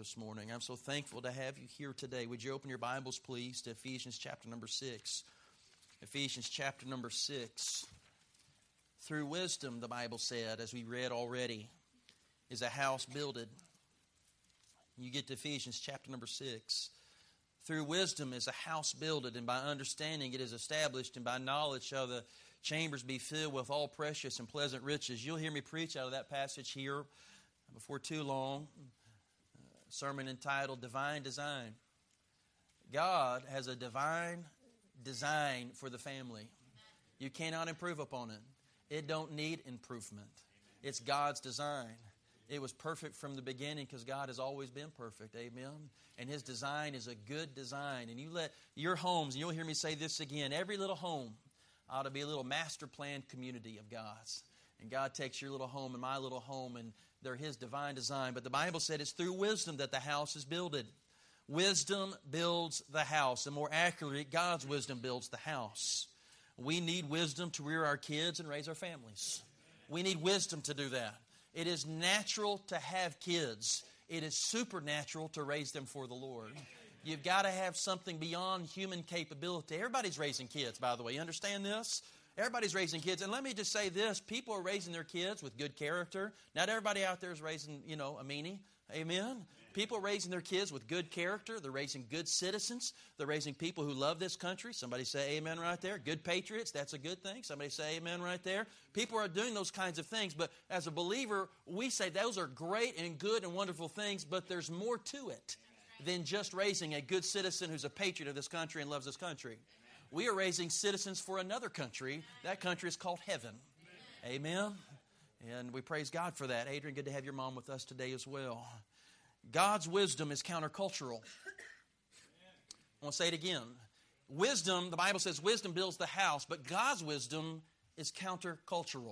this morning. I'm so thankful to have you here today. Would you open your Bibles, please, to Ephesians chapter number 6. Ephesians chapter number 6. Through wisdom, the Bible said, as we read already, is a house builded. You get to Ephesians chapter number 6. Through wisdom is a house builded, and by understanding it is established, and by knowledge shall the chambers be filled with all precious and pleasant riches. You'll hear me preach out of that passage here before too long. A sermon entitled Divine Design. God has a divine design for the family. You cannot improve upon it. It don't need improvement. It's God's design. It was perfect from the beginning because God has always been perfect. Amen. And His design is a good design. And you let your homes, and you'll hear me say this again, every little home ought to be a little master planned community of God's. And God takes your little home and my little home, and they're His divine design. But the Bible said it's through wisdom that the house is builded. Wisdom builds the house. And more accurately, God's wisdom builds the house. We need wisdom to rear our kids and raise our families. We need wisdom to do that. It is natural to have kids. It is supernatural to raise them for the Lord. You've got to have something beyond human capability. Everybody's raising kids, by the way. You understand this? Everybody's raising kids. And let me just say this. People are raising their kids with good character. Not everybody out there is raising, a meanie. Amen? People are raising their kids with good character. They're raising good citizens. They're raising people who love this country. Somebody say amen right there. Good patriots, that's a good thing. Somebody say amen right there. People are doing those kinds of things. But as a believer, we say those are great and good and wonderful things, but there's more to it than just raising a good citizen who's a patriot of this country and loves this country. We are raising citizens for another country. That country is called heaven. Amen? And we praise God for that. Adrian, good to have your mom with us today as well. God's wisdom is countercultural. I want to say it again. Wisdom, the Bible says wisdom builds the house, but God's wisdom is countercultural.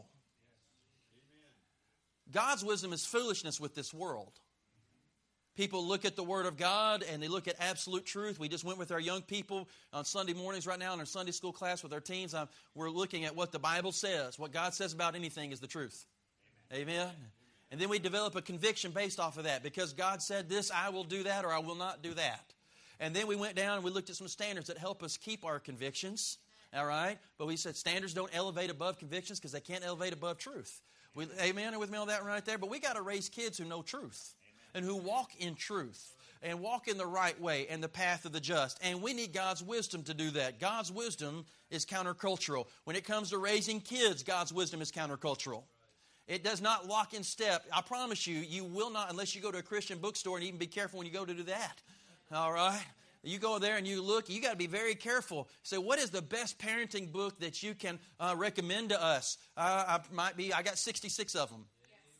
God's wisdom is foolishness with this world. People look at the Word of God and they look at absolute truth. We just went with our young people on Sunday mornings right now in our Sunday school class with our teens. We're looking at what the Bible says. What God says about anything is the truth. Amen. And then we develop a conviction based off of that. Because God said this, I will do that or I will not do that. And then we went down and we looked at some standards that help us keep our convictions. All right? But we said standards don't elevate above convictions because they can't elevate above truth. Amen? Are with me on that right there? But we got to raise kids who know truth. And who walk in truth. And walk in the right way and the path of the just. And we need God's wisdom to do that. God's wisdom is countercultural. When it comes to raising kids, God's wisdom is countercultural. It does not lock in step. I promise you, you will not, unless you go to a Christian bookstore, and even be careful when you go to do that. All right? You go there and you look, you got to be very careful. Say, what is the best parenting book that you can recommend to us? I got 66 of them.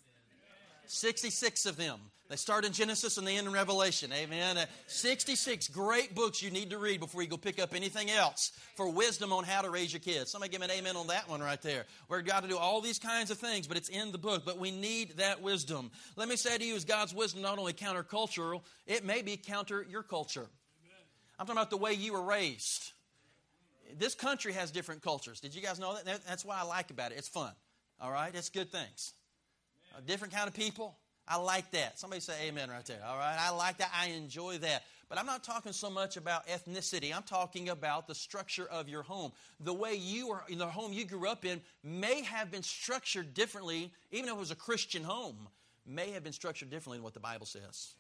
66 of them. They start in Genesis and they end in Revelation. Amen. 66 great books you need to read before you go pick up anything else for wisdom on how to raise your kids. Somebody give me an amen on that one right there. We're got to do all these kinds of things, but it's in the book. But we need that wisdom. Let me say to you, is God's wisdom not only countercultural, it may be counter your culture. I'm talking about the way you were raised. This country has different cultures. Did you guys know that? That's what I like about it. It's fun. All right? It's good things. A different kind of people. I like that. Somebody say amen right there. All right? I like that. I enjoy that. But I'm not talking so much about ethnicity. I'm talking about the structure of your home. The way you are in the home you grew up in may have been structured differently, even if it was a Christian home, may have been structured differently than what the Bible says.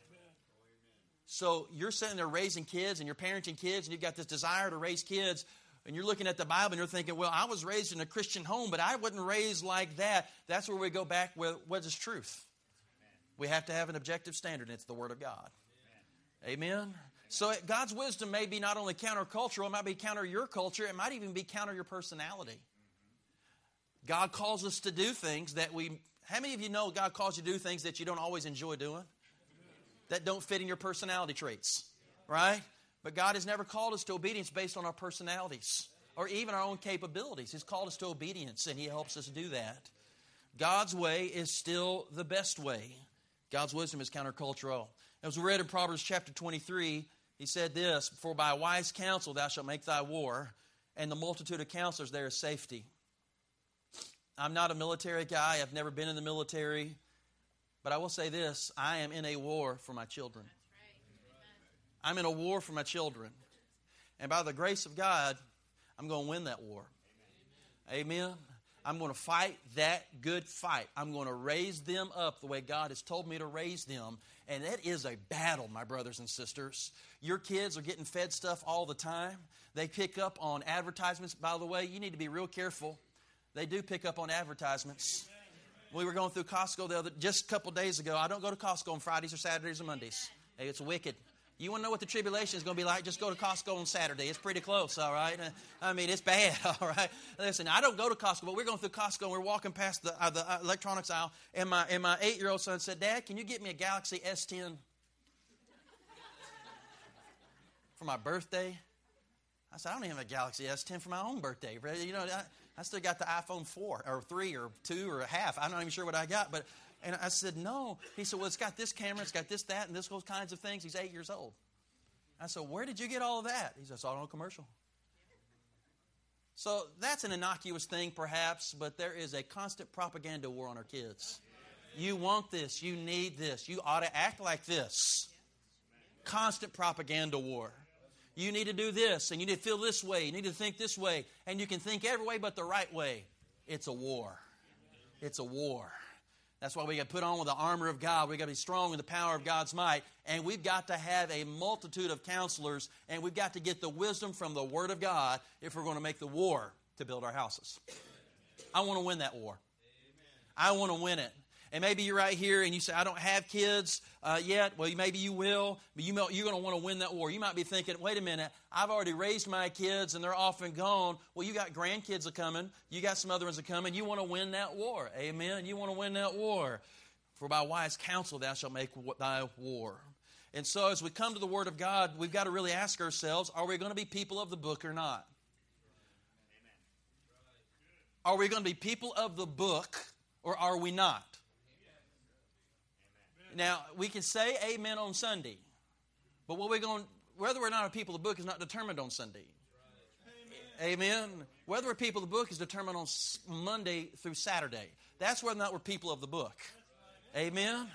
So you're sitting there raising kids and you're parenting kids and you've got this desire to raise kids and you're looking at the Bible and you're thinking, well, I was raised in a Christian home, but I wasn't raised like that. That's where we go back with what is truth. We have to have an objective standard, and it's the Word of God. Amen? So God's wisdom may be not only countercultural, it might be counter your culture, it might even be counter your personality. God calls us to do things that how many of you know God calls you to do things that you don't always enjoy doing? That don't fit in your personality traits, right? But God has never called us to obedience based on our personalities or even our own capabilities. He's called us to obedience, and He helps us do that. God's way is still the best way. God's wisdom is countercultural. As we read in Proverbs chapter 23, he said this, for by wise counsel thou shalt make thy war, and the multitude of counselors there is safety. I'm not a military guy. I've never been in the military. But I will say this, I am in a war for my children. I'm in a war for my children. And by the grace of God, I'm going to win that war. Amen. I'm going to fight that good fight. I'm going to raise them up the way God has told me to raise them. And that is a battle, my brothers and sisters. Your kids are getting fed stuff all the time. They pick up on advertisements. By the way, you need to be real careful. They do pick up on advertisements. We were going through Costco just a couple days ago. I don't go to Costco on Fridays or Saturdays or Mondays. Hey, it's wicked. You want to know what the tribulation is going to be like? Just go to Costco on Saturday. It's pretty close, all right? I mean, it's bad, all right? Listen, I don't go to Costco, but we're going through Costco, and we're walking past the electronics aisle, and my 8-year-old son said, Dad, can you get me a Galaxy S10 for my birthday? I said, I don't even have a Galaxy S10 for my own birthday. You know, I still got the iPhone 4 or 3 or 2 or a half. I'm not even sure what I got, but... And I said, no. He said, well, it's got this camera, it's got this, that, and those kinds of things. He's 8 years old. I said, where did you get all of that? He said, I saw it on a commercial. So that's an innocuous thing, perhaps, but there is a constant propaganda war on our kids. You want this. You need this. You ought to act like this. Constant propaganda war. You need to do this, and you need to feel this way. You need to think this way. And you can think every way but the right way. It's a war. It's a war. That's why we got to put on with the armor of God. We've got to be strong in the power of God's might. And we've got to have a multitude of counselors. And we've got to get the wisdom from the Word of God if we're going to make the war to build our houses. I want to win that war. I want to win it. And maybe you're right here and you say, I don't have kids yet. Well, maybe you will. But you're going to want to win that war. You might be thinking, wait a minute, I've already raised my kids and they're off and gone. Well, you got grandkids are coming. You got some other ones are coming. You want to win that war. Amen. You want to win that war. For by wise counsel thou shalt make thy war. And so as we come to the Word of God, we've got to really ask ourselves, are we going to be people of the book or not? Are we going to be people of the book or are we not? Now, we can say amen on Sunday, but whether we're not a people of the book is not determined on Sunday. Amen. Whether we're people of the book is determined on Monday through Saturday. That's whether or not we're people of the book. Amen.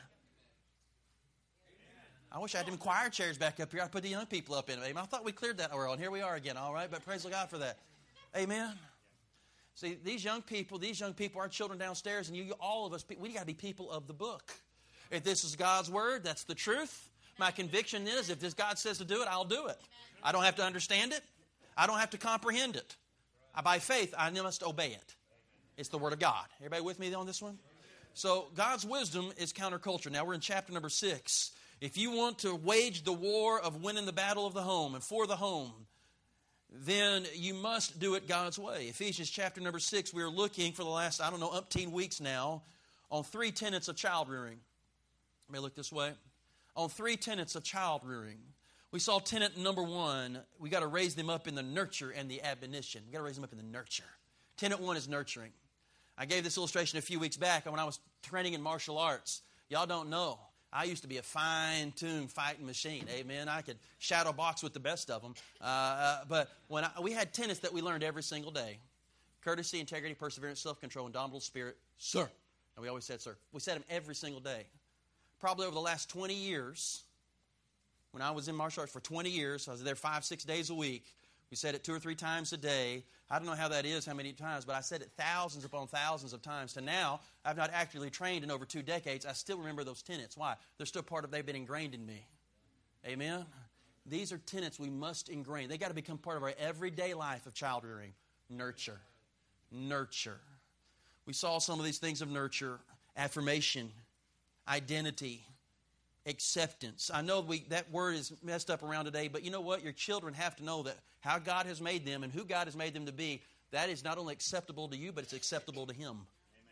I wish I had them choir chairs back up here. I'd put the young people up in it. Amen. I thought we cleared that world, and here we are again, all right? But praise God for that. Amen. See, these young people, our children downstairs, and all of us, we got to be people of the book. If this is God's Word, that's the truth. My conviction is if this God says to do it, I'll do it. I don't have to understand it. I don't have to comprehend it. By faith, I must obey it. It's the Word of God. Everybody with me on this one? So God's wisdom is counterculture. Now we're in chapter number 6. If you want to wage the war of winning the battle of the home and for the home, then you must do it God's way. Ephesians chapter number 6, we are looking for the last, umpteen weeks now, on 3 tenets of child rearing. Let me look this way. On 3 tenets of child rearing. We saw tenet number 1. We got to raise them up in the nurture and the admonition. We got to raise them up in the nurture. Tenet 1 is nurturing. I gave this illustration a few weeks back when I was training in martial arts. Y'all don't know. I used to be a fine-tuned fighting machine. Amen. I could shadow box with the best of them. But we had tenets that we learned every single day. Courtesy, integrity, perseverance, self-control, indomitable spirit. Sir. And we always said sir. We said them every single day. Probably over the last 20 years, when I was in martial arts for 20 years, I was there 5-6 days a week. We said it 2 or 3 times a day. I don't know how that is, how many times, but I said it thousands upon thousands of times. To now, I've not actually trained in over 2 decades. I still remember those tenets. Why? They're still they've been ingrained in me. Amen? These are tenets we must ingrain. They got to become part of our everyday life of child rearing. Nurture. Nurture. We saw some of these things of nurture. Affirmation. Identity, acceptance. I know that word is messed up around today, but you know what? Your children have to know that how God has made them and who God has made them to be, that is not only acceptable to you, but it's acceptable to Him.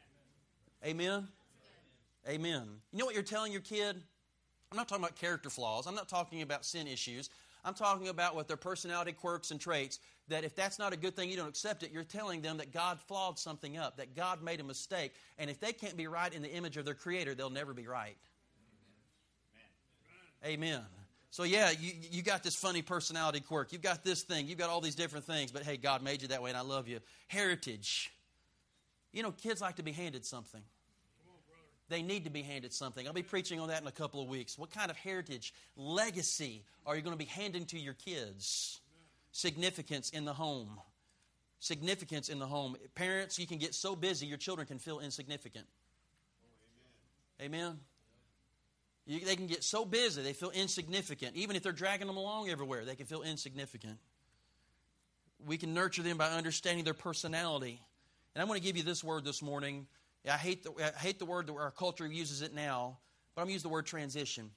Amen? Amen. You know what you're telling your kid? I'm not talking about character flaws. I'm not talking about sin issues. I'm talking about what their personality quirks and traits, that if that's not a good thing, you don't accept it, you're telling them that God flawed something up, that God made a mistake. And if they can't be right in the image of their Creator, they'll never be right. Amen. So yeah, you got this funny personality quirk. You've got this thing. You've got all these different things. But hey, God made you that way and I love you. Heritage. You know, kids like to be handed something. They need to be handed something. I'll be preaching on that in a couple of weeks. What kind of heritage, legacy are you going to be handing to your kids? Significance in the home. Significance in the home. Parents, you can get so busy your children can feel insignificant. Amen? They can get so busy they feel insignificant. Even if they're dragging them along everywhere, they can feel insignificant. We can nurture them by understanding their personality. And I'm going to give you this word this morning. I hate the word that our culture uses it now, but I'm going to use the word transition.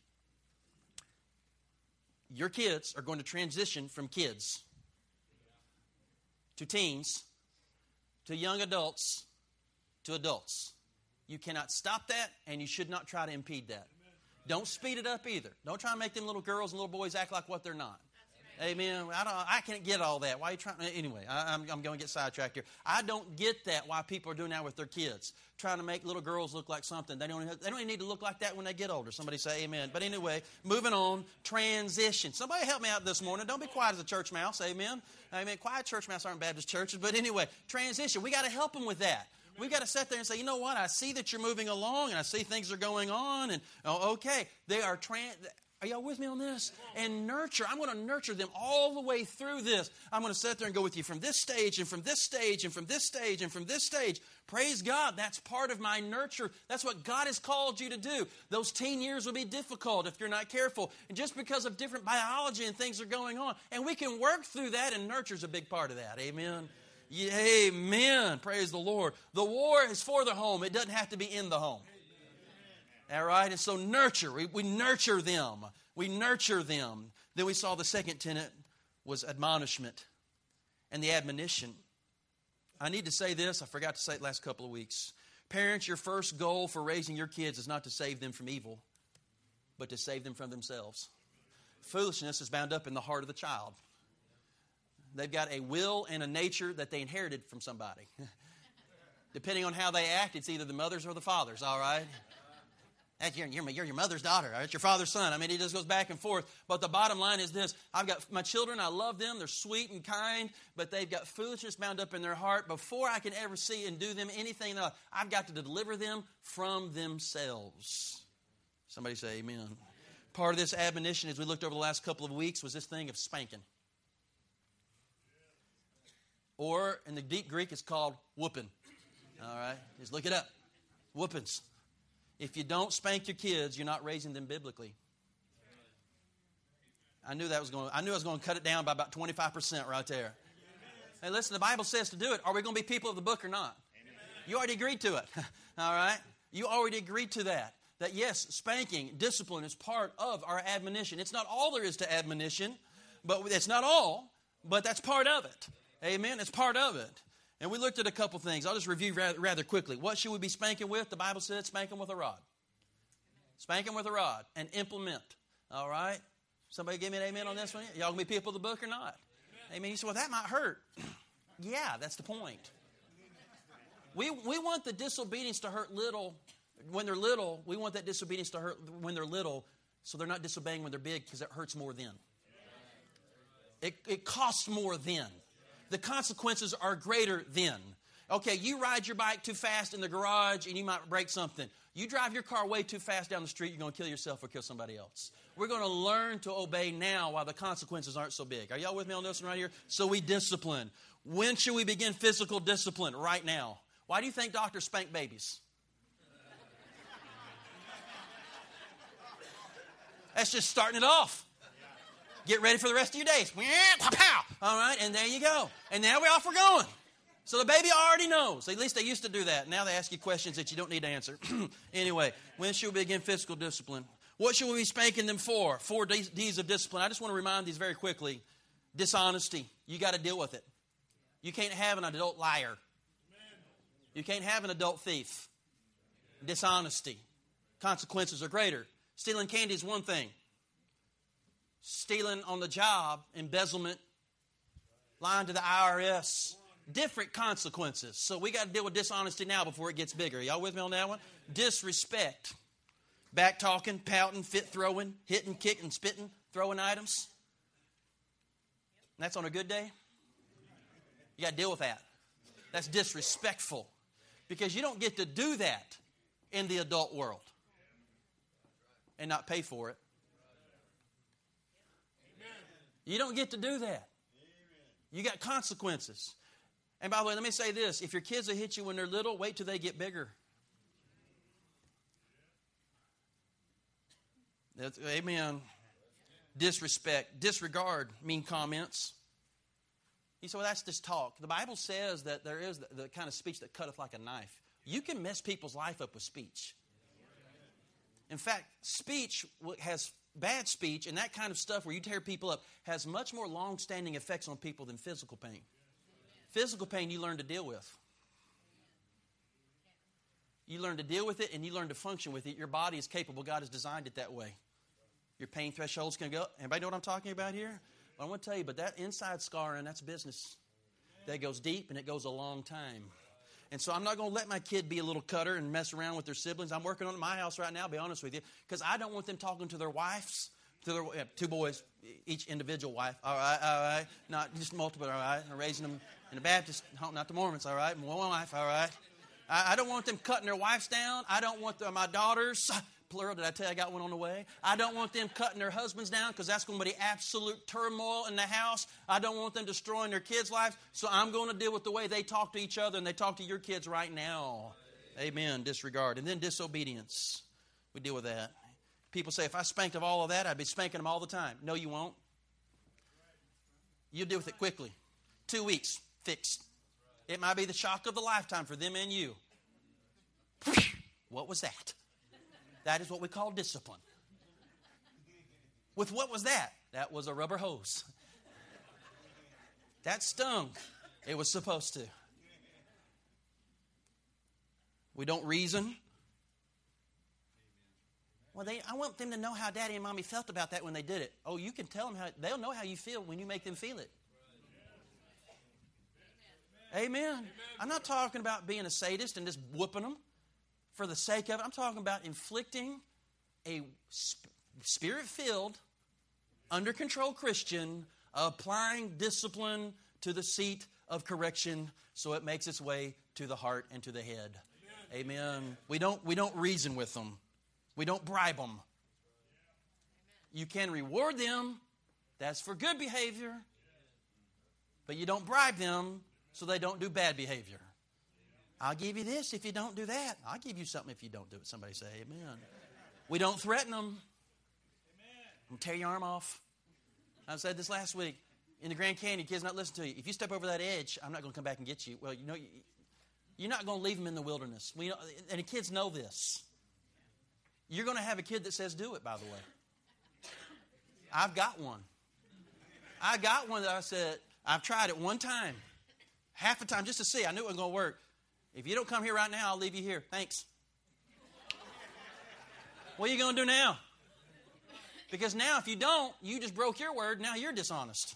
Your kids are going to transition from kids to teens to young adults to adults. You cannot stop that, and you should not try to impede that. Don't speed it up either. Don't try to make them little girls and little boys act like what they're not. Amen. I can't get all that. Why are you trying? Anyway, I'm going to get sidetracked here. I don't get that why people are doing that with their kids, trying to make little girls look like something. They don't even need to look like that when they get older. Somebody say amen. But anyway, moving on, transition. Somebody help me out this morning. Don't be quiet as a church mouse. Amen. Amen. Quiet church mouse aren't Baptist churches. But anyway, transition. We got to help them with that. We've got to sit there and say, you know what? I see that you're moving along, and I see things are going on, and okay, they are Are y'all with me on this? And nurture. I'm going to nurture them all the way through this. I'm going to sit there and go with you from this stage and from this stage and from this stage and from this stage. Praise God. That's part of my nurture. That's what God has called you to do. Those teen years will be difficult if you're not careful. And just because of different biology and things are going on. And we can work through that, and nurture's a big part of that. Amen. Yeah, amen. Praise the Lord. The war is for the home. It doesn't have to be in the home. All right? And so nurture. We nurture them. We nurture them. Then we saw the second tenet was admonishment and the admonition. I need to say this. I forgot to say it last couple of weeks. Parents, your first goal for raising your kids is not to save them from evil, but to save them from themselves. Foolishness is bound up in the heart of the child. They've got a will and a nature that they inherited from somebody. Depending on how they act, it's either the mother's or the father's, all right? You're your mother's daughter. It's your father's son. I mean, it just goes back and forth. But the bottom line is this. I've got my children. I love them. They're sweet and kind. But they've got foolishness bound up in their heart. Before I can ever see and do them anything else, I've got to deliver them from themselves. Somebody say amen. Part of this admonition, as we looked over the last couple of weeks, was this thing of spanking. Or, in the deep Greek, it's called whooping. All right? Just look it up. Whoopings. If you don't spank your kids, you're not raising them biblically. I knew I was going to cut it down by about 25% right there. Hey, listen, the Bible says to do it. Are we going to be people of the book or not? You already agreed to it. All right? You already agreed to that. That yes, spanking, discipline is part of our admonition. It's not all there is to admonition, but it's not all, but that's part of it. Amen? It's part of it. And we looked at a couple things. I'll just review rather quickly. What should we be spanking with? The Bible said spank them with a rod. Spank them with a rod and implement. All right? Somebody give me an amen on this one? Y'all going to be people of the book or not? Amen. You say, well, that might hurt. Yeah, that's the point. We want the disobedience to hurt little. When they're little, we want that disobedience to hurt when they're little, so they're not disobeying when they're big, because it hurts more then. It costs more then. The consequences are greater then. Okay, you ride your bike too fast in the garage and you might break something. You drive your car way too fast down the street, you're going to kill yourself or kill somebody else. We're going to learn to obey now while the consequences aren't so big. Are y'all with me on this one right here? So we discipline. When should we begin physical discipline? Right now. Why do you think doctors spank babies? That's just starting it off. Get ready for the rest of your days. All right, and there you go. And now we're off, we're going. So the baby already knows. At least they used to do that. Now they ask you questions that you don't need to answer. Anyway, when should we begin physical discipline? What should we be spanking them for? 4 D's of discipline. I just want to remind these very quickly. Dishonesty. You got to deal with it. You can't have an adult liar. You can't have an adult thief. Dishonesty. Consequences are greater. Stealing candy is one thing. Stealing on the job, embezzlement, lying to the IRS, different consequences. So we got to deal with dishonesty now before it gets bigger. Y'all with me on that one? Disrespect. Back talking, pouting, fit throwing, hitting, kicking, spitting, throwing items. And that's on a good day? You got to deal with that. That's disrespectful. Because you don't get to do that in the adult world and not pay for it. You don't get to do that. You got consequences. And by the way, let me say this. If your kids will hit you when they're little, wait till they get bigger. Amen. Disrespect, disregard, mean comments. You say, well, that's just talk. The Bible says that there is the kind of speech that cutteth like a knife. You can mess people's life up with speech. In fact, speech has bad speech, and that kind of stuff where you tear people up has much more long-standing effects on people than physical pain. Physical pain you learn to deal with. You learn to deal with it, and you learn to function with it. Your body is capable. God has designed it that way. Your pain threshold's going to go up. Everybody know what I'm talking about here? Well, I want to tell you, but that inside scarring, that's business. That goes deep, and it goes a long time. And so I'm not going to let my kid be a little cutter and mess around with their siblings. I'm working on it in my house right now, I'll be honest with you, because I don't want them talking to their wives, to their two boys, each individual wife. All right. Not just multiple, all right. I'm raising them in the Baptist, not the Mormons, all right. One wife, all right. I don't want them cutting their wives down. I don't want my daughters, plural, did I tell you I got one on the way? I don't want them cutting their husbands down because that's going to be absolute turmoil in the house. I don't want them destroying their kids' lives. So I'm going to deal with the way they talk to each other and they talk to your kids right now. Amen. Disregard. And then disobedience. We deal with that. People say, if I spanked of all of that, I'd be spanking them all the time. No, you won't. You'll deal with it quickly. 2 weeks, fixed. It might be the shock of the lifetime for them and you. What was that? That is what we call discipline. With what was that? That was a rubber hose. That stung. It was supposed to. We don't reason. Well, I want them to know how Daddy and Mommy felt about that when they did it. Oh, you can tell them they'll know how you feel when you make them feel it. Amen. I'm not talking about being a sadist and just whooping them for the sake of it. I'm talking about inflicting a Spirit-filled, under-control Christian, applying discipline to the seat of correction so it makes its way to the heart and to the head. Amen. We don't reason with them. We don't bribe them. You can reward them. That's for good behavior. But you don't bribe them so they don't do bad behavior. I'll give you this if you don't do that. I'll give you something if you don't do it. Somebody say amen. We don't threaten them. I'm going to tear your arm off. I said this last week. In the Grand Canyon, kids not listening to you. If you step over that edge, I'm not going to come back and get you. Well, you know, you're not going to leave them in the wilderness. And the kids know this. You're going to have a kid that says do it, by the way. I've got one. I got one that I said, I've tried it one time. Half a time just to see. I knew it wasn't going to work. If you don't come here right now, I'll leave you here. Thanks. What are you going to do now? Because now if you don't, you just broke your word. Now you're dishonest.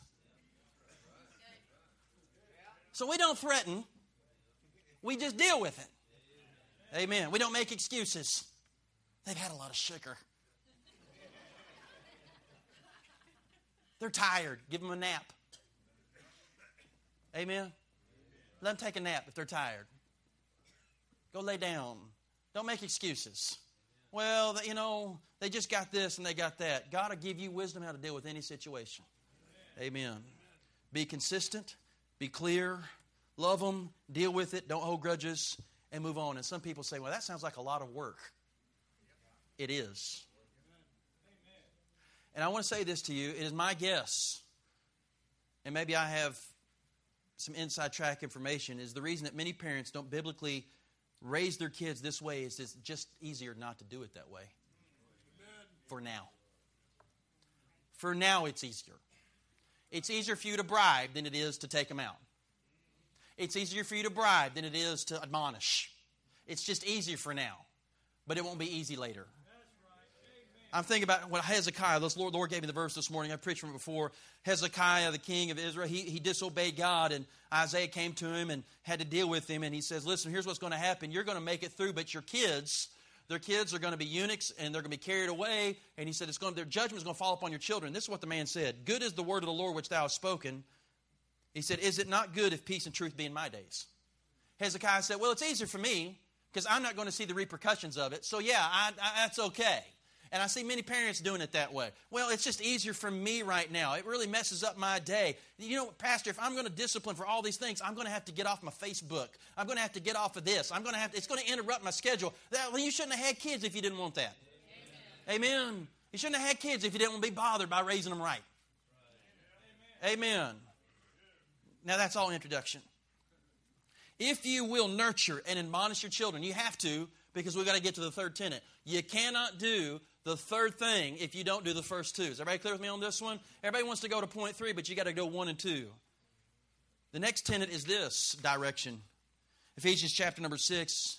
So we don't threaten. We just deal with it. Amen. We don't make excuses. They've had a lot of sugar. They're tired. Give them a nap. Amen. Let them take a nap if they're tired. Go lay down. Don't make excuses. Well, they just got this and they got that. God will give you wisdom how to deal with any situation. Amen. Be consistent. Be clear. Love them. Deal with it. Don't hold grudges. And move on. And some people say, well, that sounds like a lot of work. It is. And I want to say this to you. It is my guess, and maybe I have some inside track information, is the reason that many parents don't biblically raise their kids this way is it's just easier not to do it that way. For now. For now, it's easier. It's easier for you to bribe than it is to take them out. It's easier for you to bribe than it is to admonish. It's just easier for now. But it won't be easy later. I'm thinking about what Hezekiah, the Lord gave me the verse this morning. I've preached from it before. Hezekiah, the king of Israel, he disobeyed God, and Isaiah came to him and had to deal with him. And he says, listen, here's what's going to happen. You're going to make it through, but your kids, their kids are going to be eunuchs, and they're going to be carried away. And he said, their judgment is going to fall upon your children. This is what the man said. Good is the word of the Lord which thou hast spoken. He said, is it not good if peace and truth be in my days? Hezekiah said, well, it's easier for me because I'm not going to see the repercussions of it. So yeah, that's okay. And I see many parents doing it that way. Well, it's just easier for me right now. It really messes up my day. You know, Pastor, if I'm going to discipline for all these things, I'm going to have to get off my Facebook. I'm going to have to get off of this. It's going to interrupt my schedule. Well, you shouldn't have had kids if you didn't want that. Amen. You shouldn't have had kids if you didn't want to be bothered by raising them right. Amen. Now, that's all introduction. If you will nurture and admonish your children, you have to, because we've got to get to the third tenet. You cannot do the third thing if you don't do the first two. Is everybody clear with me on this one? Everybody wants to go to point 3, but you got to go 1 and 2. The next tenet is this direction. Ephesians chapter number 6.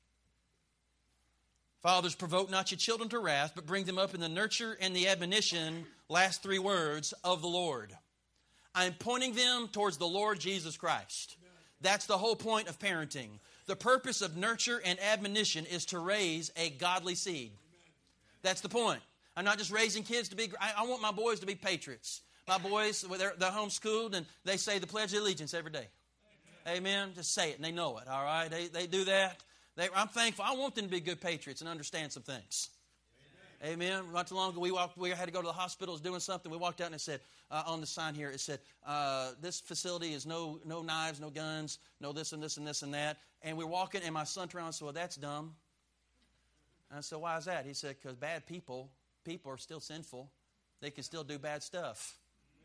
Fathers, provoke not your children to wrath, but bring them up in the nurture and the admonition, last 3 words, of the Lord. I'm pointing them towards the Lord Jesus Christ. That's the whole point of parenting. The purpose of nurture and admonition is to raise a godly seed. That's the point. I'm not just raising kids to be... I want my boys to be patriots. My boys, they're homeschooled, and they say the Pledge of Allegiance every day. Amen? Just say it, and they know it, all right? They do that. I'm thankful. I want them to be good patriots and understand some things. Amen. Not too long ago, we had to go to the hospital. I was doing something. We walked out and it said, on the sign here, it said, this facility is no knives, no guns, no this and this and this and that. And we're walking, and my son turned around and said, well, that's dumb. And I said, why is that? He said, because bad people are still sinful. They can still do bad stuff.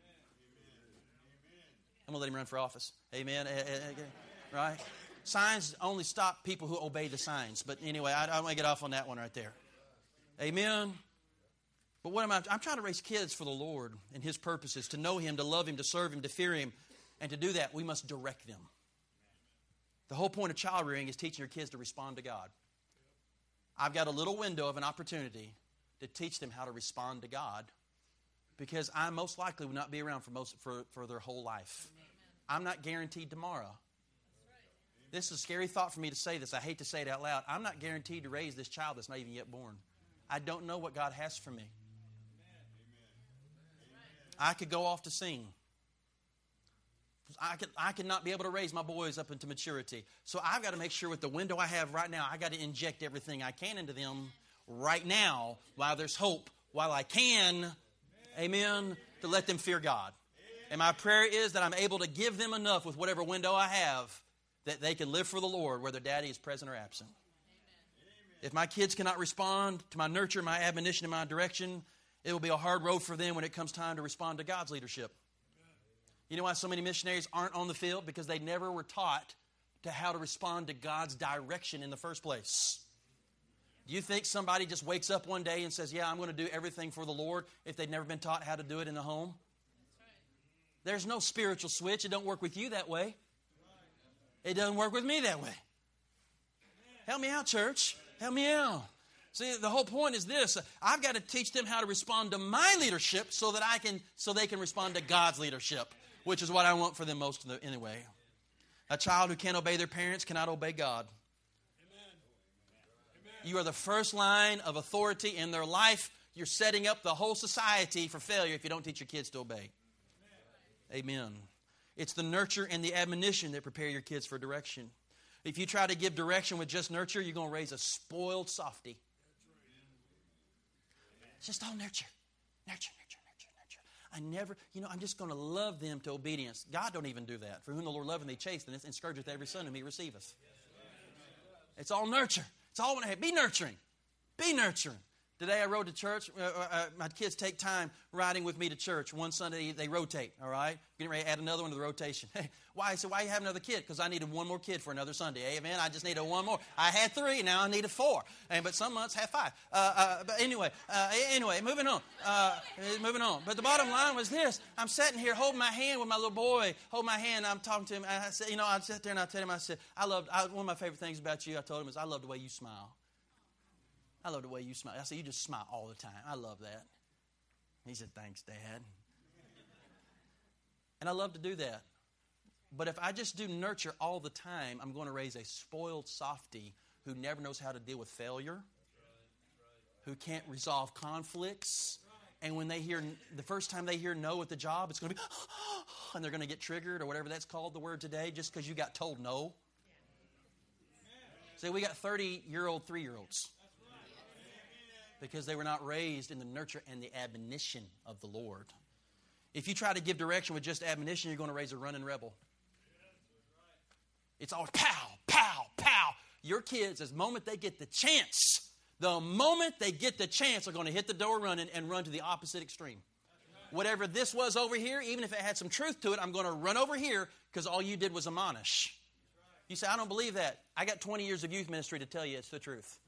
I'm going to let him run for office. Amen. Right? Signs only stop people who obey the signs. But anyway, I don't want to get off on that one right there. Amen. But what am I? I'm trying to raise kids for the Lord and His purposes, to know Him, to love Him, to serve Him, to fear Him. And to do that, we must direct them. The whole point of child rearing is teaching your kids to respond to God. I've got a little window of an opportunity to teach them how to respond to God, because I most likely will not be around for their whole life. I'm not guaranteed tomorrow. This is a scary thought for me to say this. I hate to say it out loud. I'm not guaranteed to raise this child that's not even yet born. I don't know what God has for me. I could go off to sing. I could not be able to raise my boys up into maturity. So I've got to make sure with the window I have right now, I've got to inject everything I can into them right now while there's hope, while I can, amen, to let them fear God. And my prayer is that I'm able to give them enough with whatever window I have that they can live for the Lord, whether daddy is present or absent. If my kids cannot respond to my nurture, my admonition, and my direction, it will be a hard road for them when it comes time to respond to God's leadership. You know why so many missionaries aren't on the field? Because they never were taught to how to respond to God's direction in the first place. Do you think somebody just wakes up one day and says, yeah, I'm going to do everything for the Lord, if they've never been taught how to do it in the home? There's no spiritual switch. It don't work with you that way. It doesn't work with me that way. Help me out, church. Help me out. See, the whole point is this. I've got to teach them how to respond to my leadership so they can respond to God's leadership, which is what I want for them most anyway. A child who can't obey their parents cannot obey God. You are the first line of authority in their life. You're setting up the whole society for failure if you don't teach your kids to obey. Amen. It's the nurture and the admonition that prepare your kids for direction. If you try to give direction with just nurture, you're going to raise a spoiled softy. It's just all nurture. Nurture. I never, I'm just going to love them to obedience. God don't even do that. For whom the Lord loveth, they chasteneth, and scourgeth every son whom He receiveth. It's all nurture. It's all I want to have. Be nurturing. Be nurturing. Today I rode to church. My kids take time riding with me to church. One Sunday they rotate, all right? Getting ready to add another one to the rotation. Why? I said, why you have another kid? Because I needed one more kid for another Sunday. Amen? I just needed one more. I had 3, now I needed 4. But some months have 5. But anyway, moving on. But the bottom line was this. I'm sitting here holding my hand with my little boy. Hold my hand. I'm talking to him. And I said, I sat there and I tell him, I said, one of my favorite things about you, I told him, is I love the way you smile. I love the way you smile. I said, you just smile all the time. I love that. He said, thanks, Dad. And I love to do that. But if I just do nurture all the time, I'm going to raise a spoiled softy who never knows how to deal with failure, who can't resolve conflicts. And when the first time they hear no at the job, it's going to be, and they're going to get triggered or whatever that's called the word today, just because you got told no. See, we got 30-year-old 3-year-olds. Because they were not raised in the nurture and the admonition of the Lord. If you try to give direction with just admonition, you're going to raise a running rebel. It's always pow, pow, pow. Your kids, the moment they get the chance, are going to hit the door running and run to the opposite extreme. Whatever this was over here, even if it had some truth to it, I'm going to run over here because all you did was admonish. You say, I don't believe that. I got 20 years of youth ministry to tell you it's the truth.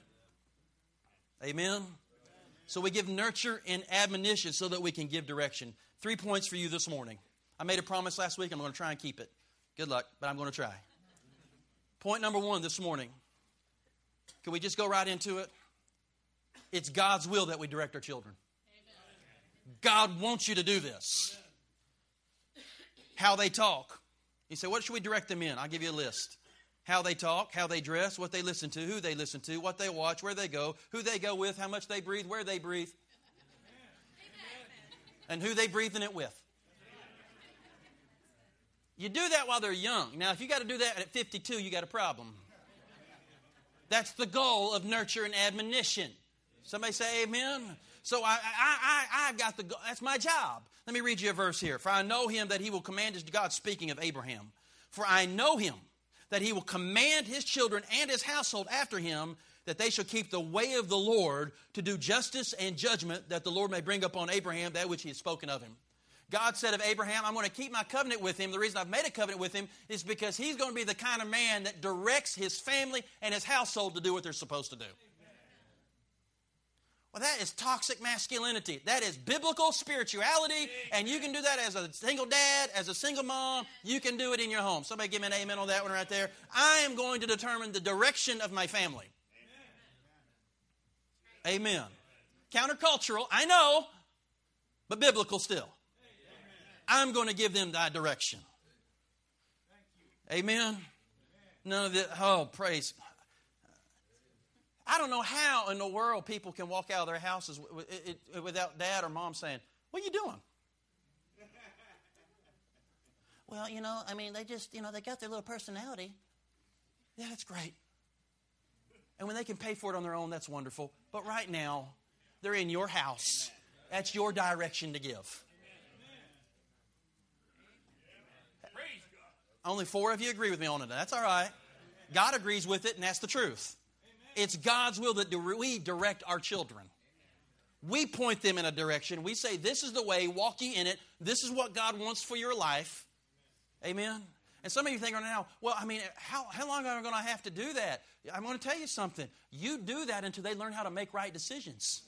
Amen? So we give nurture and admonition so that we can give direction. 3 points for you this morning. I made a promise last week. I'm going to try and keep it. Good luck, but I'm going to try. Point number 1 this morning. Can we just go right into it? It's God's will that we direct our children. Amen. God wants you to do this. Amen. How they talk. You say, what should we direct them in? I'll give you a list. How they talk, how they dress, what they listen to, who they listen to, what they watch, where they go, who they go with, how much they breathe, where they breathe, and who they breathing it with. You do that while they're young. Now, if you got to do that at 52, you got a problem. That's the goal of nurture and admonition. Somebody say amen. So I've got the goal. That's my job. Let me read you a verse here. For I know him that he will command his, God speaking of Abraham. For I know him that he will command his children and his household after him, that they shall keep the way of the Lord to do justice and judgment, that the Lord may bring upon Abraham that which he has spoken of him. God said of Abraham, I'm going to keep my covenant with him. The reason I've made a covenant with him is because he's going to be the kind of man that directs his family and his household to do what they're supposed to do. Well, that is toxic masculinity. That is biblical spirituality, and you can do that as a single dad, as a single mom. You can do it in your home. Somebody give me an amen on that one right there. I am going to determine the direction of my family. Amen. Countercultural, I know, but biblical still. I'm going to give them that direction. Amen. None of the, praise. I don't know how in the world people can walk out of their houses without dad or mom saying, what are you doing? Well, they just, they got their little personality. Yeah, that's great. And when they can pay for it on their own, that's wonderful. But right now, they're in your house. That's your direction to give. Only 4 of you agree with me on it. That's all right. God agrees with it, and that's the truth. It's God's will that we direct our children. We point them in a direction. We say, this is the way, walk ye in it. This is what God wants for your life. Amen? And some of you think right now, well, how long am I going to have to do that? I'm going to tell you something. You do that until they learn how to make right decisions.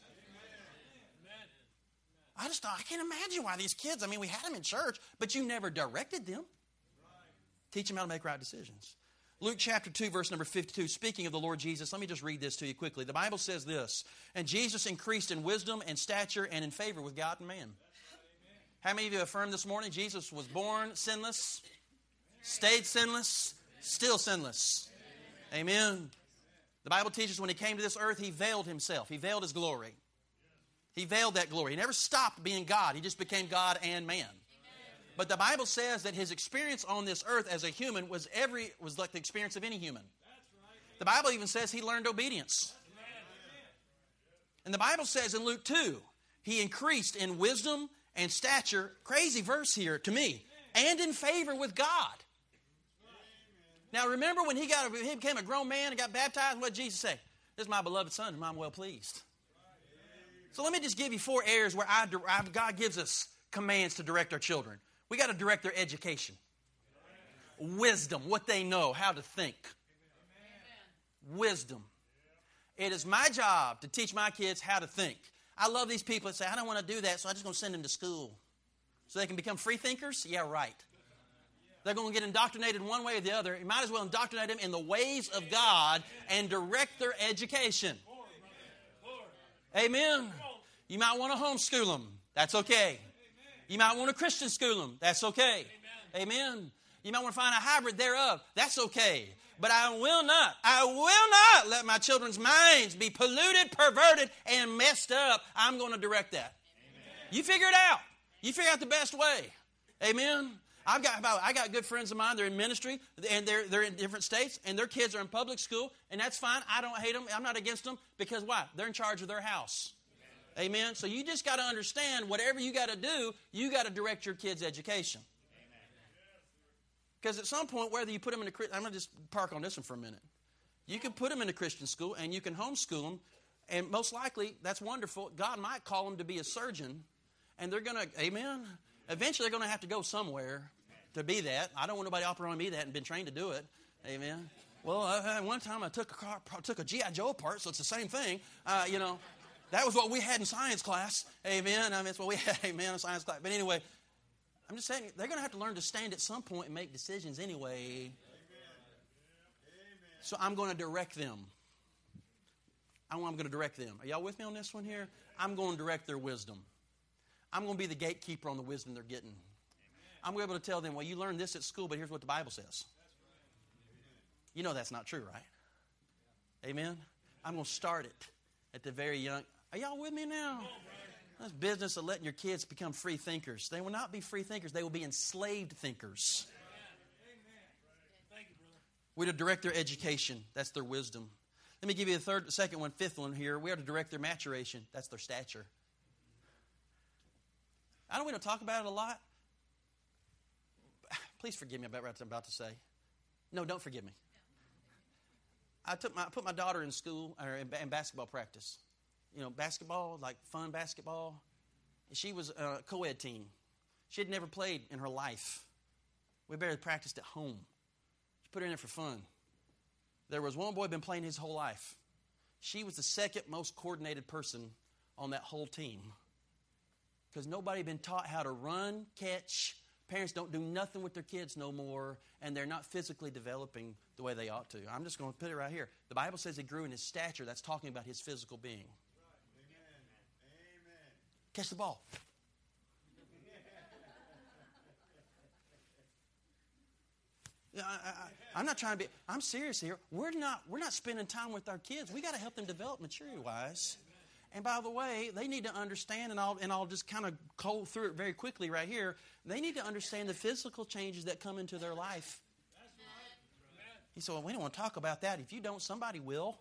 I can't imagine why these kids, we had them in church, but you never directed them. Teach them how to make right decisions. Luke chapter 2, verse number 52, speaking of the Lord Jesus, let me just read this to you quickly. The Bible says this, and Jesus increased in wisdom and stature and in favor with God and man. How many of you affirm this morning Jesus was born sinless, stayed sinless, still sinless? Amen. The Bible teaches when he came to this earth, he veiled himself. He veiled his glory. He veiled that glory. He never stopped being God. He just became God and man. But the Bible says that his experience on this earth as a human was like the experience of any human. The Bible even says he learned obedience. And the Bible says in Luke 2, he increased in wisdom and stature, crazy verse here to me, and in favor with God. Now remember when he became a grown man and got baptized, what did Jesus say? This is my beloved son, whom I'm well pleased. So let me just give you 4 areas where God gives us commands to direct our children. We got to direct their education. Wisdom, what they know, how to think. Wisdom. It is my job to teach my kids how to think. I love these people that say, I don't want to do that, so I'm just going to send them to school. So they can become free thinkers? Yeah, right. They're going to get indoctrinated one way or the other. You might as well indoctrinate them in the ways of God and direct their education. Amen. You might want to homeschool them. That's okay. You might want to Christian school them. That's okay. Amen. You might want to find a hybrid thereof. That's okay. But I will not let my children's minds be polluted, perverted, and messed up. I'm going to direct that. Amen. You figure it out. You figure out the best way. Amen. I got good friends of mine. They're in ministry, and they're in different states, and their kids are in public school, and that's fine. I don't hate them. I'm not against them because why? They're in charge of their house. Amen. So you just got to understand whatever you got to do, you got to direct your kids' education. Because at some point, whether you put them in I'm going to just park on this one for a minute. You can put them in a Christian school, and you can homeschool them, and most likely, that's wonderful. God might call them to be a surgeon, and they're going to, amen. Eventually, they're going to have to go somewhere to be that. I don't want nobody operating on me that and been trained to do it. Amen. Well, one time I took a G.I. Joe apart, so it's the same thing. That was what we had in science class. Amen. I mean, that's what we had, amen, in science class. But anyway, I'm just saying, they're going to have to learn to stand at some point and make decisions anyway. So I'm going to direct them. I'm going to direct them. Are y'all with me on this one here? I'm going to direct their wisdom. I'm going to be the gatekeeper on the wisdom they're getting. I'm going to be able to tell them, well, you learned this at school, but here's what the Bible says. You know that's not true, right? Amen? I'm going to start it at the very young. Are y'all with me now? That's business of letting your kids become free thinkers. They will not be free thinkers. They will be enslaved thinkers. We're to direct their education. That's their wisdom. Let me give you the second one, fifth one here. We are to direct their maturation. That's their stature. I know we don't talk about it a lot. Please forgive me about what I'm about to say. No, don't forgive me. I put my daughter in school, or in basketball practice. Basketball, like fun basketball. She was a co-ed team. She had never played in her life. We barely practiced at home. She put her in there for fun. There was one boy been playing his whole life. She was the second most coordinated person on that whole team. Because nobody had been taught how to run, catch. Parents don't do nothing with their kids no more, and they're not physically developing the way they ought to. I'm just going to put it right here. The Bible says he grew in his stature. That's talking about his physical being. Catch the ball. I'm not trying to be. I'm serious here. We're not spending time with our kids. We got to help them develop maturity-wise. And by the way, they need to understand, and I'll just kind of go through it very quickly right here. They need to understand the physical changes that come into their life. He said, well, we don't want to talk about that. If you don't, somebody will.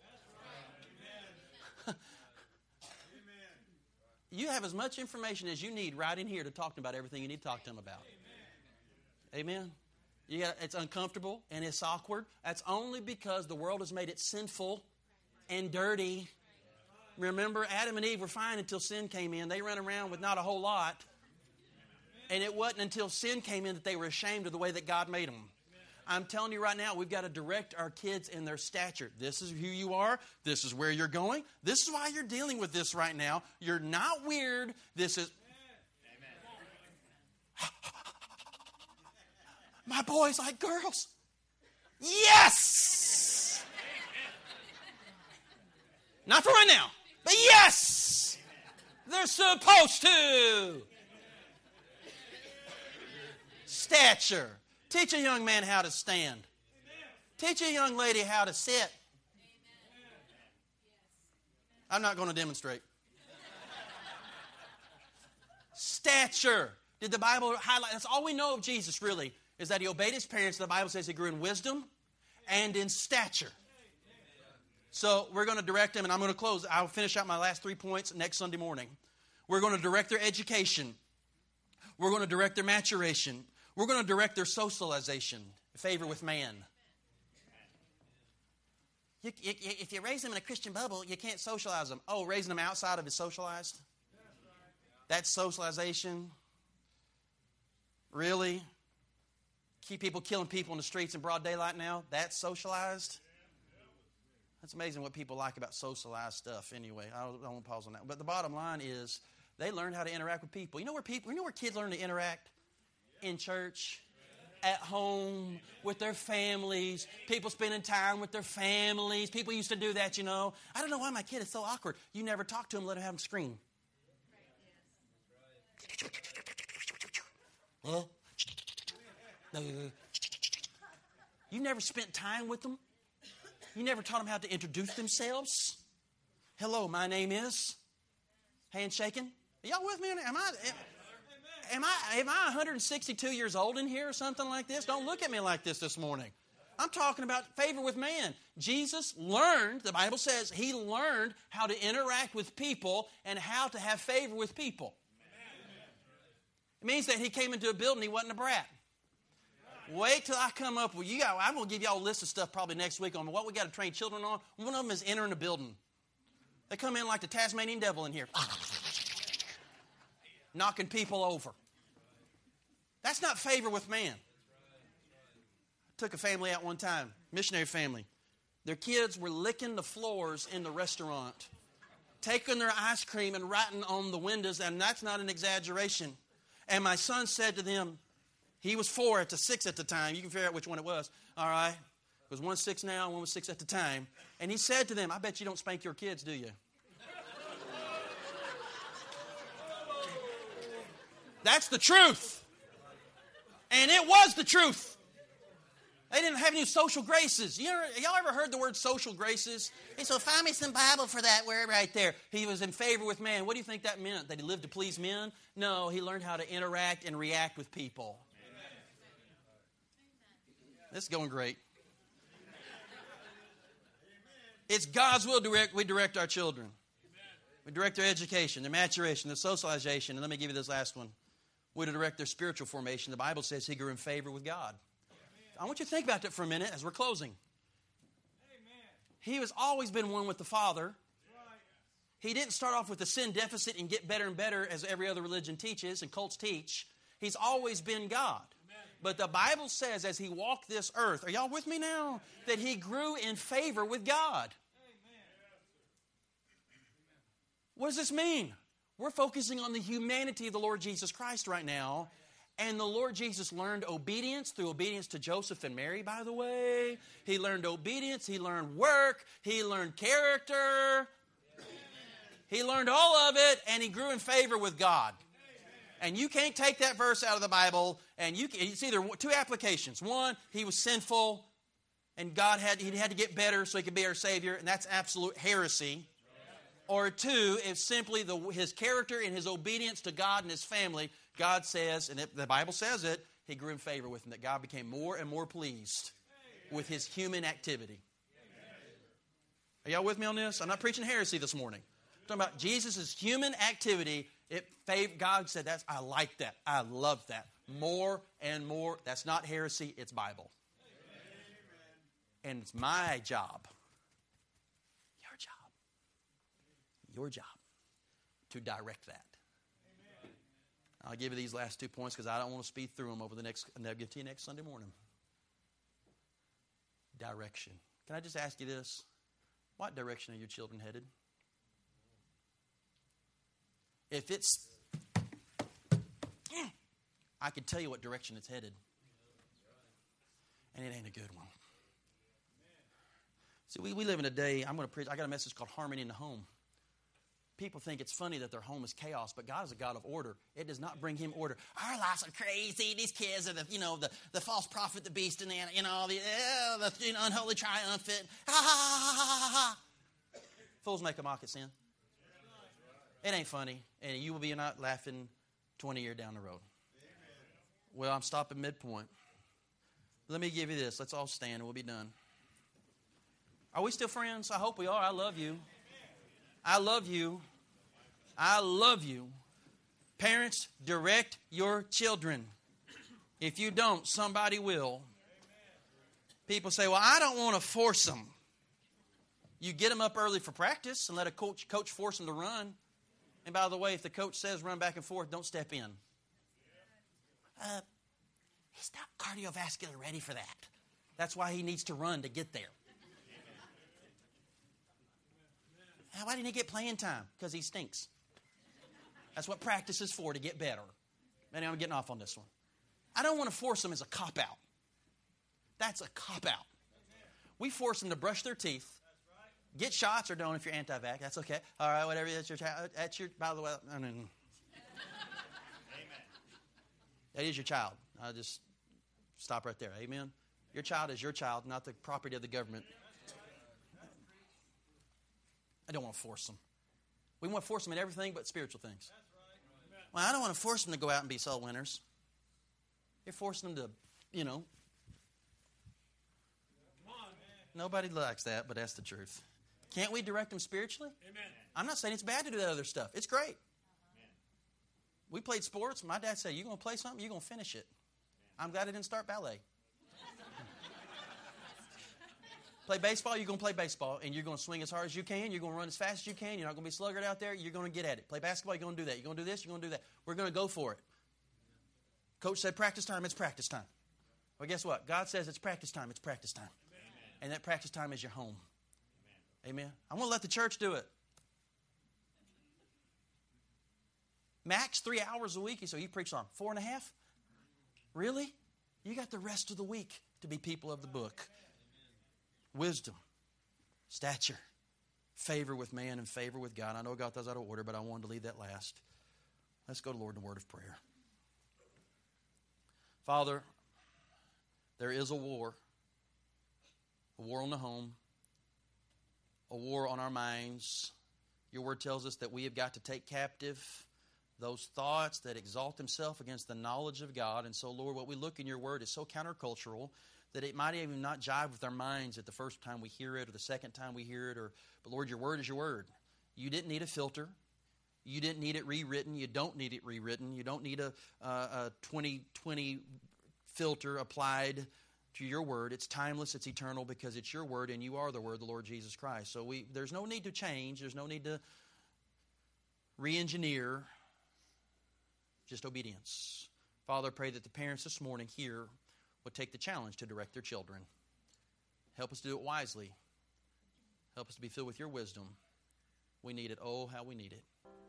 You have as much information as you need right in here to talk to them about everything you need to talk to them about. Amen. It's uncomfortable and it's awkward. That's only because the world has made it sinful and dirty. Remember, Adam and Eve were fine until sin came in. They ran around with not a whole lot. And it wasn't until sin came in that they were ashamed of the way that God made them. I'm telling you right now, we've got to direct our kids in their stature. This is who you are. This is where you're going. This is why you're dealing with this right now. You're not weird. This is... My boys like girls. Yes! Not for right now, but yes! They're supposed to. Stature. Teach a young man how to stand. Teach a young lady how to sit. I'm not going to demonstrate. Stature. Did the Bible highlight? That's all we know of Jesus, really, is that he obeyed his parents. The Bible says he grew in wisdom and in stature. So we're going to direct them, and I'm going to close. I'll finish out my last 3 points next Sunday morning. We're going to direct their education. We're going to direct their maturation. We're going to direct their socialization, favor with man. If you raise them in a Christian bubble, you can't socialize them. Oh, raising them outside of is socialized? That's socialization? Really? Keep people killing people in the streets in broad daylight now? That's socialized? That's amazing what people like about socialized stuff anyway. I don't want to pause on that. But the bottom line is they learn how to interact with people. You know where kids learn to interact? In church, at home, with their families, people spending time with their families. People used to do that, I don't know why my kid is so awkward. You never talk to him, let him have him scream. Huh? You never spent time with them? You never taught them how to introduce themselves? Hello, my name is... Handshaking? Are y'all with me? Am I 162 years old in here or something like this? Don't look at me like this morning. I'm talking about favor with man. Jesus learned, the Bible says, He learned how to interact with people and how to have favor with people. It means that He came into a building, He wasn't a brat. Wait till I come up with you. I'm going to give y'all a list of stuff probably next week on what we got to train children on. One of them is entering a building. They come in like the Tasmanian devil in here. Knocking people over. That's not favor with man. Took a family out one time, missionary family. Their kids were licking the floors in the restaurant, taking their ice cream and writing on the windows, and that's not an exaggeration. And my son said to them, he was 4 to 6 at the time. You can figure out which one it was. All right. It was 1 6 now, 1 was 6 at the time. And he said to them, I bet you don't spank your kids, do you? That's the truth. And it was the truth. They didn't have any social graces. Y'all ever heard the word social graces? And so find me some Bible for that word right there. He was in favor with man. What do you think that meant? That he lived to please men? No, he learned how to interact and react with people. This is going great. It's God's will we direct our children. We direct their education, their maturation, their socialization. And let me give you this last one. We're to direct their spiritual formation. The Bible says he grew in favor with God. I want you to think about that for a minute as we're closing. He has always been one with the Father. He didn't start off with a sin deficit and get better and better as every other religion teaches and cults teach. He's always been God. But the Bible says as he walked this earth, are y'all with me now? That he grew in favor with God. What does this mean? We're focusing on the humanity of the Lord Jesus Christ right now. And the Lord Jesus learned obedience through obedience to Joseph and Mary, by the way. He learned obedience. He learned work. He learned character. He learned all of it, and he grew in favor with God. And you can't take that verse out of the Bible, and it's either two applications. One, he was sinful, and he had to get better so he could be our Savior, and that's absolute heresy. Or two, it's simply his character and his obedience to God and his family. God says, and the Bible says it, he grew in favor with him, that God became more and more pleased with his human activity. Are y'all with me on this? I'm not preaching heresy this morning. I'm talking about Jesus' human activity. God said, I like that. I love that. More and more. That's not heresy, it's Bible. And it's my job, your job, to direct that. I'll give you these last 2 points because I don't want to speed through them and I'll give to you next Sunday morning. Direction. Can I just ask you this? What direction are your children headed? If it's, I can tell you what direction it's headed. And it ain't a good one. See, we live in a day, I'm going to preach, I got a message called Harmony in the Home. People think it's funny that their home is chaos, but God is a God of order. It does not bring him order. Our lives are crazy. These kids are the false prophet, the beast, and the unholy triumphant. Ha, ha, ha, ha, ha, ha. Fools make a mock at sin. It ain't funny, and you will be not laughing 20 years down the road. Well, I'm stopping midpoint. Let me give you this. Let's all stand and we'll be done. Are we still friends? I hope we are. I love you. I love you. I love you. Parents, direct your children. If you don't, somebody will. People say, well, I don't want to force them. You get them up early for practice and let a coach force them to run. And by the way, if the coach says run back and forth, don't step in. He's not cardiovascular ready for that. That's why he needs to run to get there. Why didn't he get playing time? Because he stinks. That's what practice is for, to get better. Maybe I'm getting off on this one. I don't want to force them as a cop-out. That's a cop-out. We force them to brush their teeth, get shots, or don't if you're anti-vax. That's okay. All right, whatever. That's your, by the way. That is your child. I'll just stop right there. Amen? Your child is your child, not the property of the government. I don't want to force them. We want to force them in everything but spiritual things. Well, I don't want to force them to go out and be soul winners. You're forcing them to, Nobody likes that, but that's the truth. Can't we direct them spiritually? Amen. I'm not saying it's bad to do that other stuff. It's great. Amen. We played sports. My dad said, you're going to play something, you're going to finish it. Amen. I'm glad I didn't start ballet. Play baseball, you're going to play baseball, and you're going to swing as hard as you can. You're going to run as fast as you can. You're not going to be sluggard out there. You're going to get at it. Play basketball, you're going to do that. You're going to do this, you're going to do that. We're going to go for it. Coach said practice time, it's practice time. Well, guess what? God says it's practice time, it's practice time. And that practice time is your home. Amen. I want to let the church do it. Max 3 hours a week. So you preach on 4.5? Really? You got the rest of the week to be people of the book. Wisdom, stature, favor with man and favor with God. I know God does out of order, but I wanted to leave that last. Let's go to the Lord in a word of prayer. Father, there is a war on the home, a war on our minds. Your word tells us that we have got to take captive those thoughts that exalt themselves against the knowledge of God. And so, Lord, what we look in your word is so countercultural that it might even not jive with our minds at the first time we hear it or the second time we hear it. But, Lord, your word is your word. You didn't need a filter. You didn't need it rewritten. You don't need it rewritten. You don't need a 2020 filter applied to your word. It's timeless, it's eternal, because it's your word, and you are the word, the Lord Jesus Christ. So there's no need to change. There's no need to re-engineer. Just obedience. Father, I pray that the parents this morning here would take the challenge to direct their children. Help us to do it wisely. Help us to be filled with your wisdom. We need it. Oh, how we need it.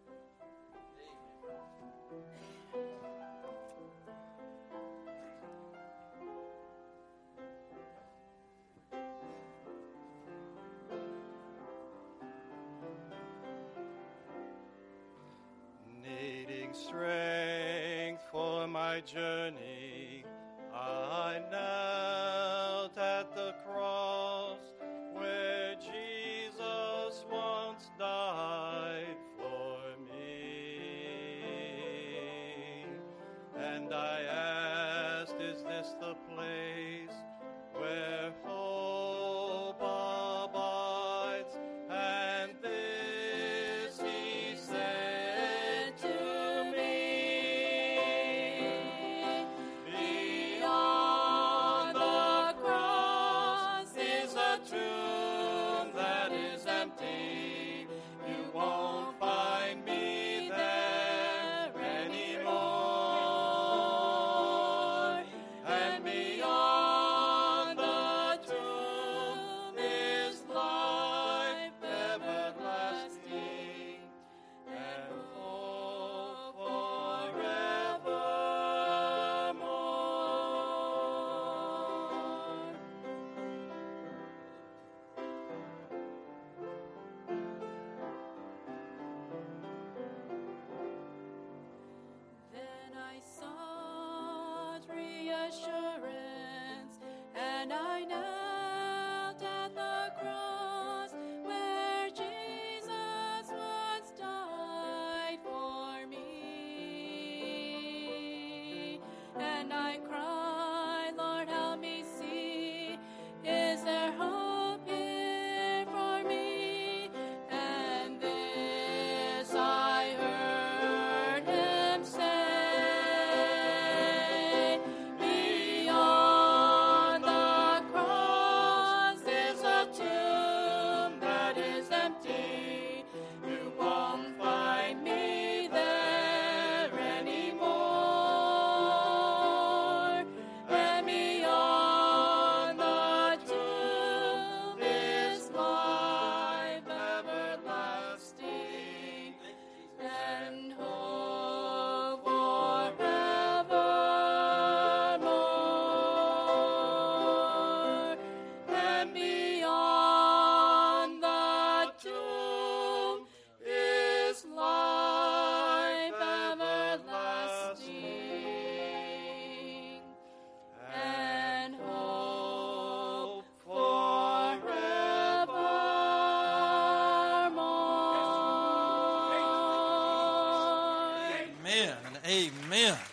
Strength for my journey, I knelt at the cross where Jesus once died for me. And I asked, is this the place where hope abides? And this he said to me, beyond Amen and amen.